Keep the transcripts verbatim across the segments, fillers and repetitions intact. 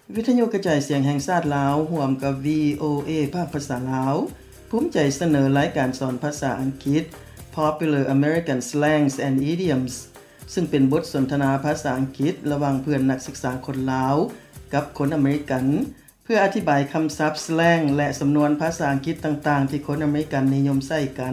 วิทยุกระจายเสียงแห่งชาติลาวร่วมกับ วี โอ เอ ภาคภาษาลาวภูมิใจเสนอรายการสอนภาษาอังกฤษ Popular American Slangs and Idioms ซึ่งเป็นบทสนทนาภาษาอังกฤษระหว่างเพื่อนนักศึกษาคนลาวกับคนอเมริกันเพื่ออธิบายคำศัพท์ slang และสำนวนภาษาอังกฤษต่างๆที่คนอเมริกันนิยมใช้กัน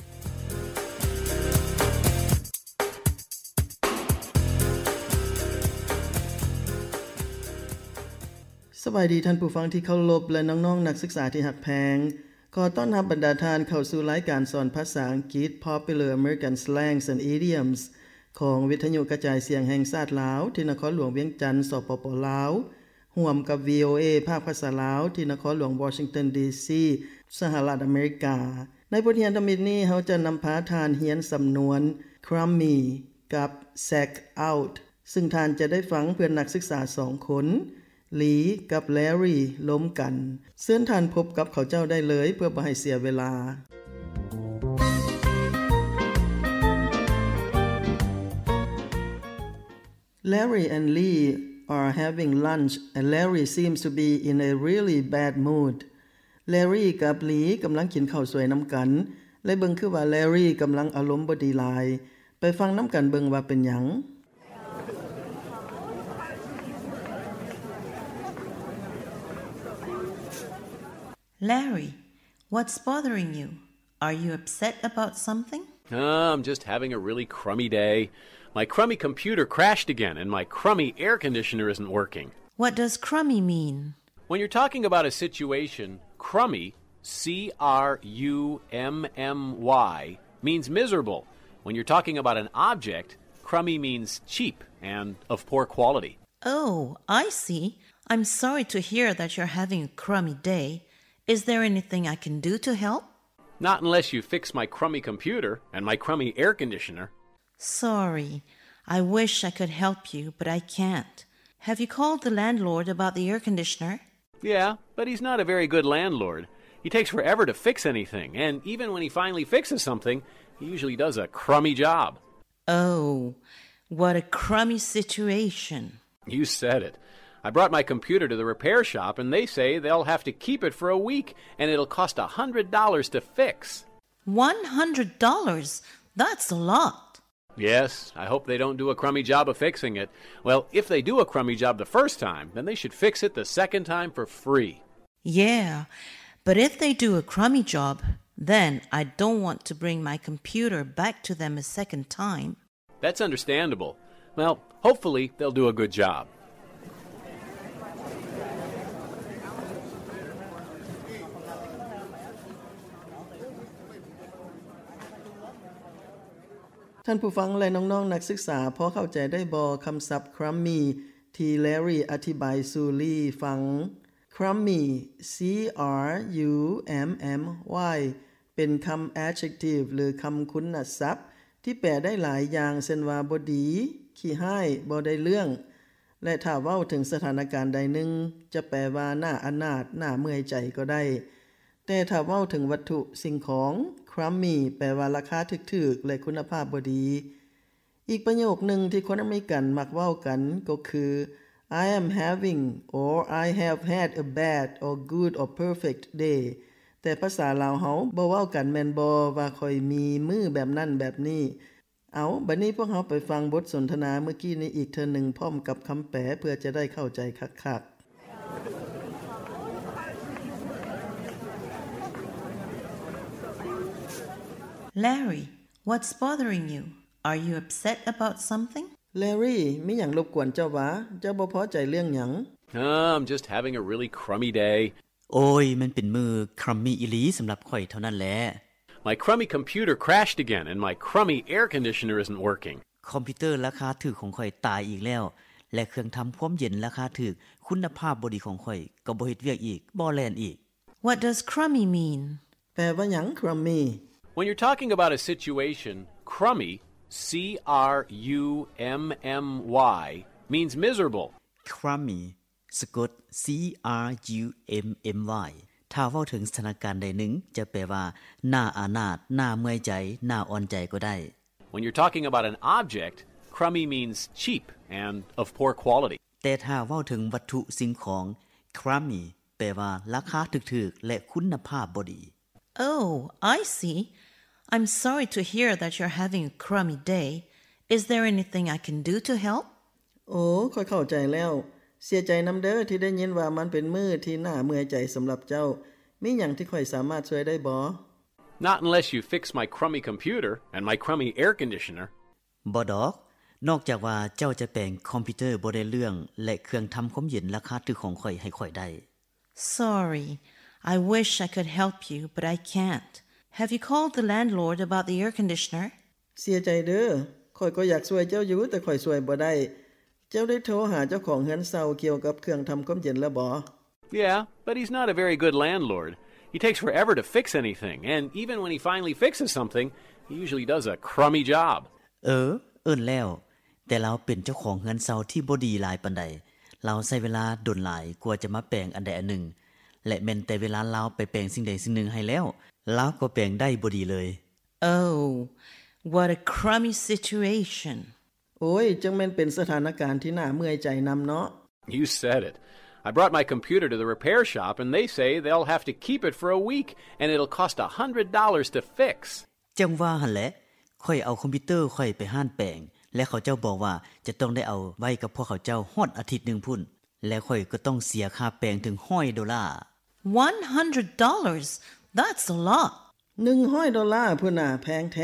สวัสดีท่านผู้ฟังที่เคารพและน้องๆนักศึกษาที่รักแพงขอต้อนรับบรรดาท่านเข้าสู่รายการสอนภาษาอังกฤษ Popular American Slangs and Idioms ของวิทยุกระจายเสียงแห่งชาติลาวที่นครหลวงเวียงจันทน์สปป.ลาวร่วมกับ วี โอ เอ ภาคภาษาลาวที่นครหลวงวอชิงตัน ดี ซี สหรัฐอเมริกาในบทเรียนธรรมนี้เราจะนำพาทานเรียนสำนวน crummy กับ sack out ซึ่งท่านจะได้ฟังเพื่อนนักศึกษาสองคนลีกับแลรี่ล้มกันเชิญท่านพบกับเขาเจ้าได้เลยเพื่อบ่ให้เสียเวลา Larry and Lee are having lunch and Larry seems to be in a really bad mood. Larry กับ Lee กำลังกินข้าวสวยน้ำกันและเบิ่งคือว่า Larry กำลังอารมณ์บ่ดีหลายไปฟังน้ำกันเบิ่งว่าเป็นหยัง Larry, what's bothering you? Are you upset about something? Oh, I'm just having a really crummy day. My crummy computer crashed again, and my crummy air conditioner isn't working. What does crummy mean? When you're talking about a situation, crummy, C R U M M Y, means miserable. When you're talking about an object, crummy means cheap and of poor quality. Oh, I see. I'm sorry to hear that you're having a crummy day.Is there anything I can do to help? Not unless you fix my crummy computer and my crummy air conditioner. Sorry. I wish I could help you, but I can't. Have you called the landlord about the air conditioner? Yeah, but he's not a very good landlord. He takes forever to fix anything, and even when he finally fixes something, he usually does a crummy job. Oh, what a crummy situation. You said it.I brought my computer to the repair shop, and they say they'll have to keep it for a week, and it'll cost one hundred dollars to fix. one hundred dollars? That's a lot. Yes, I hope they don't do a crummy job of fixing it. Well, if they do a crummy job the first time, then they should fix it the second time for free. Yeah, but if they do a crummy job, then I don't want to bring my computer back to them a second time. That's understandable. Well, hopefully they'll do a good job. ท่านผู้ฟังและน้องๆนักศึกษาพอเข้าใจได้บ่คำศัพท์ crummy ที่ Larry อธิบายสู่ Lee ฟัง crummy C R U M M Y เป็นคำ adjective หรือคำคุณศัพท์ที่แปลได้หลายอย่างเช่นว่าบ่ดีขี้ร้ายบ่ได้เรื่องและถ้าเว้าถึงสถานการณ์ใดหนึ่งจะแปลว่าน่าอนาถน่าเมื่อยใจก็ได้แต่ถ้าเว้าถึงวัตถุสิ่งของ crummy แปลว่าราคาถึกๆและคุณภาพบ่ดีอีกประโยคนึงที่คนอเมริกันมักเว้ากันก็คือ I am having or I have had a bad or good or perfect day แต่ภาษาลาวเฮาบ่เว้ากันแม่นบ่ว่าค่อยมีมื้อแบบนั้นแบบนี้เอาบัดนี้พวกเฮาไปฟังบทสนทนาเมื่อกี้นี้อีกเทื่อนึงพร้อมกับคำแปลเพื่อจะได้เข้าใจคักๆ Larry, what's bothering you? Are you upset about something? Larry มีหยังรบกวนเจ้าวะเจ้าบ่พอใจเรื่องหยัง Oh, I'm just having a really crummy day. โอ้ยมันเป็นมือ crummy อีหลีสำหรับข่อยเท่านั้นแหละ My crummy computer crashed again, and my crummy air conditioner isn't working. คอมพิวเตอร์ราคาถูกของข่อยตายอีกแล้วและเครื่องทำความเย็นราคาถูกคุณภาพบ่ดีของข่อยก็บ่เฮ็ดเวียกอีกบ่แล่นอีก What does crummy mean? แปลว่าหยัง crummy When you're talking about a situation, crummy, C R U M M Y, means miserable. Crummy สะกด C R U M M Y ถ้าเว้าถึงสถานการณ์ใดหนึ่งจะแปลว่าน่าอานาถน่าเมื่อยใจน่าอ่อนใจก็ได้ When you're talking about an object, crummy means cheap and of poor quality. แต่ถ้าเว้าถึงวัตถุสิ่งของ crummy แปลว่าราคาถูกๆและคุณภาพบ่ดี Oh, I see. I'm sorry to hear that you're having a crummy day. Is there anything I can do to help? โอ้ค่อยเข้าใจแล้วเสียใจนำเด้อที่ได้ยินว่ามันเป็นมื้อที่น่าเมื่อยใจสำหรับเจ้ามีหยังที่ค่อยสามารถช่วยได้บ่ Not unless you fix my crummy computer and my crummy air conditioner. บ่ดอกนอกจากว่าเจ้าจะแปลงคอมพิวเตอร์บ่ได้เรื่องและเครื่องทำความเย็นราคาถูกของข่อยให้ข่อยได้ Sorry. I wish I could help you, but I can't. Have you called the landlord about the air conditioner? เสียใจเด้อข่อยก็อยากช่วยเจ้าอยู่แต่ข่อยช่วยบ่ได้เจ้าได้โทรหาเจ้าของเรือนเซาเกี่ยวกับเครื่องทำความเย็นแล้วบ่ Yeah, but he's not a very good landlord. He takes forever to fix anything, and even when he finally fixes something, he usually does a crummy job. เออเอิ้นแล้วแต่เราเป็นเจ้าของเรือนเซาที่บ่ดีหลายปานใดเราใช้เวลาดนหลายกว่าจะมาแปลงอันใดอันหนึ่งและแม้นแต่เวลาเราไปแปลงสิ่งใดสิ่งหนึ่งให้แล้วเราก็แปลงได้บ่ดีเลย Oh, what a crummy situation. โอ้ยจังแม่นเป็นสถานการณ์ที่น่าเมื่อยใจนำเนาะ You said it. I brought my computer to the repair shop, and they say they'll have to keep it for a week, and it'll cost one hundred dollars to fix. จังว่าหั่นแหละค่อยเอาคอมพิวเตอร์ค่อยไปห้านแปลงและเขาเจ้าบอกว่าจะต้องได้เอาไว้กับพวกเขาเจ้าฮอดอาทิตย์นึงพุ่นและค่อยก็ต้องเสียค่าแปลงถึงหนึ่งร้อยดอลลาร์ one hundred dollars? That's a lot. หนึ่งร้อยดอลลาร์พุ่นน่ะแพงแท้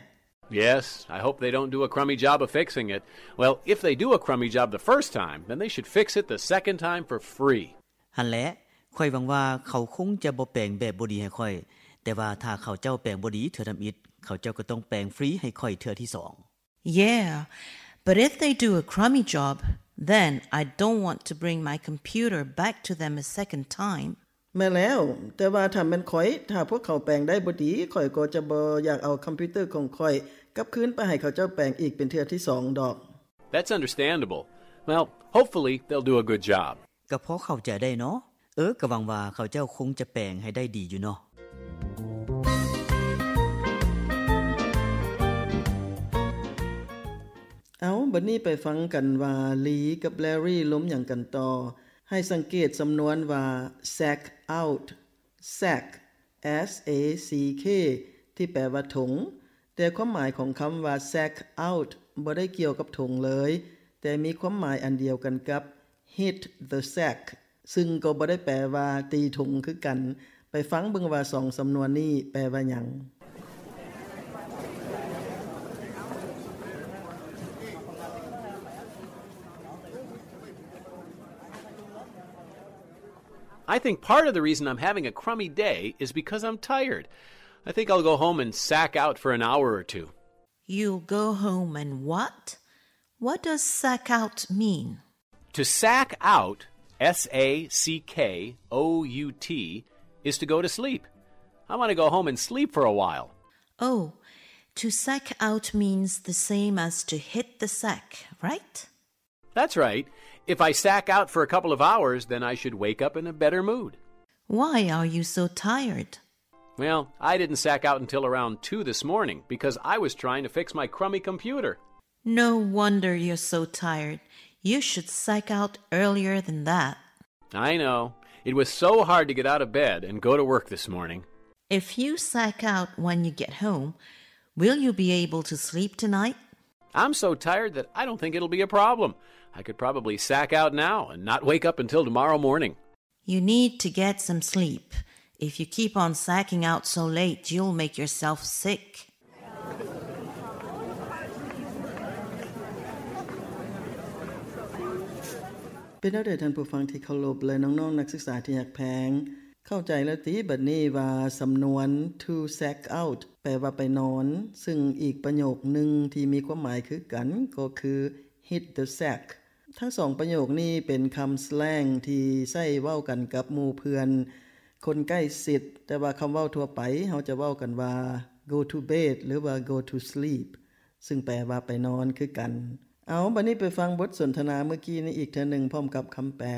Yes, I hope they don't do a crummy job of fixing it. Well, if they do a crummy job the first time, then they should fix it the second time for free. หั่นแหละค่อยหวังว่าเขาคงจะบ่แปลงแบบบ่ดีให้ค่อยแต่ว่าถ้าเขาเจ้าแปลงบ่ดีเทื่อทําอิฐเขาเจ้าก็ต้องแปลงฟรีให้ค่อยเทื่อที่สอง Yeah, but if they do a crummy job, then I don't want to bring my computer back to them a second time. แม่แล้วแต่ว่าถ้าแม่นข่อยถ้าพวกเขาแปลงได้บ่ดีข่อยก็จะบ่อยากเอาคอมพิวเตอร์ของข่อยกลับคืนไปให้เขาเจ้าแปลงอีกเป็นเทื่อที่สองดอก That's understandable. Well, hopefully they'll do a good job. ก็พอเข้าใจได้เนาะเออก็หวังว่าเขาเจ้าคงจะแปลงให้ได้ดีอยู่เนาะเอาบัดนี้ไปฟังกันว่าลีกับแลรี่ล้มหยังกันต่อให้สังเกตสำนวนว่า sack out sack S A C K ที่แปลว่าถุงแต่ความหมายของคำว่า sack out บ่ได้เกี่ยวกับถุงเลยแต่มีความหมายอันเดียวกันกับ hit the sack ซึ่งก็บ่ได้แปลว่าตีถุงคือกันไปฟังเบิ่งว่าสองสำนวนนี้แปลว่าหยัง I think part of the reason I'm having a crummy day is because I'm tired. I think I'll go home and sack out for an hour or two. You'll go home and what? What does sack out mean? To sack out, S A C K O U T, is to go to sleep. I want to go home and sleep for a while. Oh, to sack out means the same as to hit the sack, right? That's right. If I sack out for a couple of hours, then I should wake up in a better mood. Why are you so tired? Well, I didn't sack out until around two this morning because I was trying to fix my crummy computer. No wonder you're so tired. You should sack out earlier than that. I know. It was so hard to get out of bed and go to work this morning. If you sack out when you get home, will you be able to sleep tonight? I'm so tired that I don't think it'll be a problem. I could probably sack out now and not wake up until tomorrow morning. You need to get some sleep. If you keep on sacking out so late, you'll make yourself sick. เป็นแล้วเด้อท่านผู้ฟังที่เคารพและน้องๆนักศึกษาที่อยากแพงเข้าใจแล้วติบัดนี้ว่าสำนวน to sack out แปลว่าไปนอนซึ่งอีกประโยคนึงที่มีความหมายคือกันก็คือ hit the sack ทั้งสองประโยคนี้เป็นคำสแลงที่ใช้เว้ากันกับหมู่เพื่อนคนใกล้ชิดแต่ว่าคำเว้าทั่วไปเฮาจะเว้ากันว่า go to bed หรือว่า go to sleep ซึ่งแปลว่าไปนอนคือกันเอาบัดนี้ไปฟังบทสนทนาเมื่อกี้นี้อีกเทื่อนึงพร้อมกับคำแปล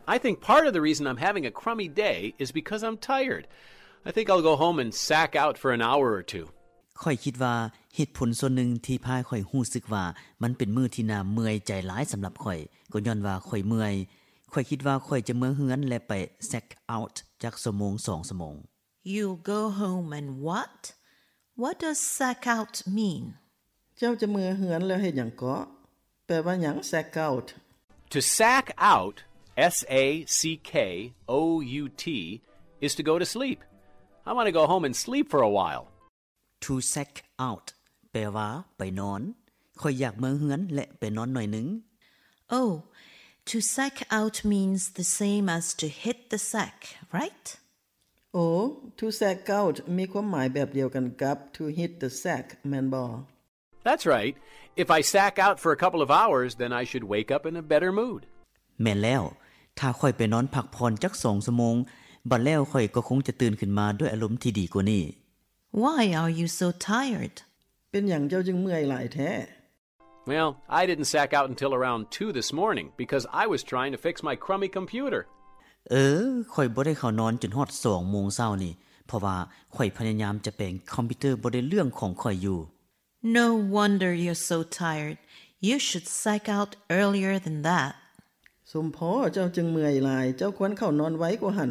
I think part of the reason I'm having a crummy day is because I'm tired. I think I'll go home and sack out for an hour or two. ข้อยคิดว่าเหตุผลส่วนหนึ่งที่พาข้อยรู้สึกว่ามันเป็นมื้อที่น่าเมื่อยใจหลายสำหรับข้อยก็ย้อนว่าข้อยเมื่อยข้อยคิดว่าข้อยจะเมื่อเฮือนและไป sack out จักชั่วโมงสองชั่วโมง You'll go home and what? What does sack out mean? เจ้าจะเมื่อเฮือนแล้วเฮ็ดหยังก็แปลว่าหยัง sack out To sack out, S A C K O U T, is to go to sleep. I want to go home and sleep for a while. to sack out แปลว่าไปนอนข้อยอยากเมื่อเฮือนและไปนอนหน่อยนึง Oh, to sack out means the same as to hit the sack, right? โอ้ to sack out มีความหมายแบบเดียวกันกับ to hit the sack แม่นบ่ That's right. If I sack out for a couple of hours, then I should wake up in a better mood. แม่นแล้วถ้าข้อยไปนอนพักผ่อนจักสองชั่วโมงบัดแล้วข้อยก็คงจะตื่นขึ้นมาด้วยอารมณ์ที่ดีกว่านี้ Why are you so tired? เป็นหยังเจ้าจึงเมื่อยหลายแท้ Well, I didn't sack out until around two this morning because I was trying to fix my crummy computer. เออข้อยบ่ได้เข้านอนจนฮอดสองโมงเช้านี่เพราะว่าข้อยพยายามจะแปลงคอมพิวเตอร์บ่ได้เรื่องของข้อยอยู่ No wonder you're so tired. You should sack out earlier than that. สมพอเจ้าจึงเมื่อยหลายเจ้าควรเข้านอนไว้กว่าหั่น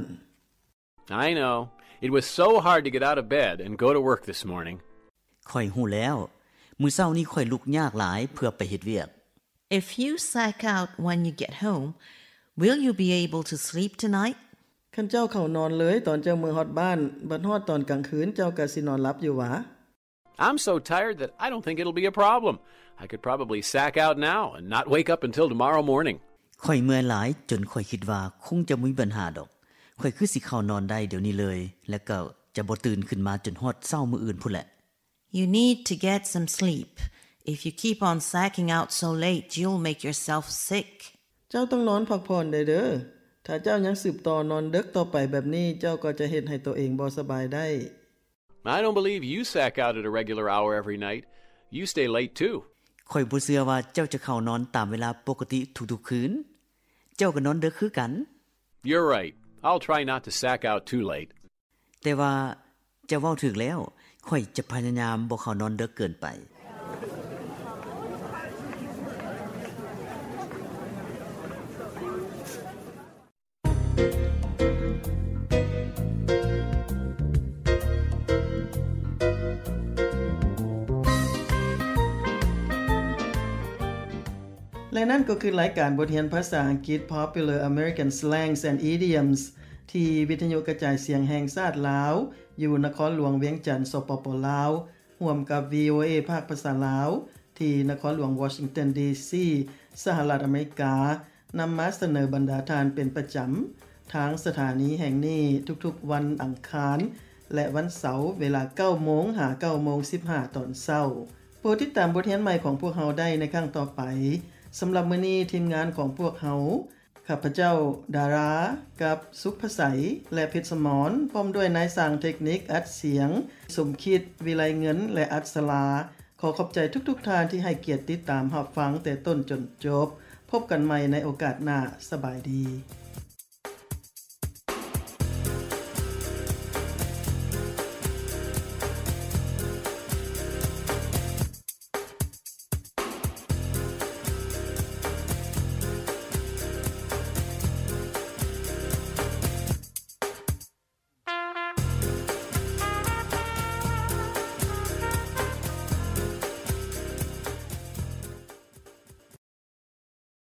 I know. It was so hard to get out of bed and go to work this morning. ข้อยฮู้แล้วมื้อเช้านี้ข้อยลุกยากหลายเพื่อไปเฮ็ดเวียก If you sack out when you get home, will you be able to sleep tonight? คันเจ้าเข้านอนเลยตอนเจ้ามื้อฮอดบ้านบัดฮอดตอนกลางคืนเจ้าก็สินอนหลับอยู่หวะ I'm so tired that I don't think it'll be a problem. I could probably sack out now and not wake up until tomorrow morning. ข้อยเมื่อยหลายจนข้อยคิดว่าคงจะบ่มีปัญหาดอกข้อยคือสิเข้านอนได้เดี๋ยวนี้เลยแล้วก็จะบ่ตื่นขึ้นมาจนฮอดเช้ามื้ออื่นพุ่นแหละ You need to get some sleep. If you keep on sacking out so late, you'll make yourself sick. เจ้าต้องนอนพักผ่อนได้เด้อถ้าเจ้ายังสืบต่อนอนดึกต่อไปแบบนี้เจ้าก็จะเฮ็ดให้ตัวเองบ่สบายได้ I don't believe you sack out at a regular hour every night. You stay late too. ข้อยบ่เชื่อว่าเจ้าจะเข้านอนตามเวลาปกติทุกๆคืนเจ้าก็นอนดึกคือกัน You're right. I'll try not to sack out too late. แต่ว่าเจ้าเว้าถูกแล้วข้อยจะพยายามบ่เข้านอนดึกเกินไปและนั่นก็คือรายการบทเรียนภาษาอังกฤษ Popular American Slangs and Idioms ที่วิทยุกระจายเสียงแห่งชาติลาวอยู่นครหลวงเวียงจันทน์สปป.ลาวร่วมกับ วี โอ เอ ภาคภาษาลาวที่นครหลวงวอชิงตันดีซีสหรัฐอเมริกานำมาเสนอบรรดาทานเป็นประจำทางสถานีแห่งนี้ทุกๆวันอังคารและวันเสาร์เวลา เก้าโมง หา เก้าโมงสิบห้า ตอนเช้าโปรดติดตามบทเรียนใหม่ของพวกเราได้ในครั้งต่อไปสำหรับมื้อนี้ทีมงานของพวกเราข้าพเจ้าดารากับสุขภาษาและเพชรสมรพร้อมด้วยนายสร้างเทคนิคอัดเสียงสมคิดวิไลเงินและอัศลาขอขอบใจทุกๆท่านที่ให้เกียรติติดตามรับฟังแต่ต้นจนจบพบกันใหม่ในโอกาสหน้าสบายดี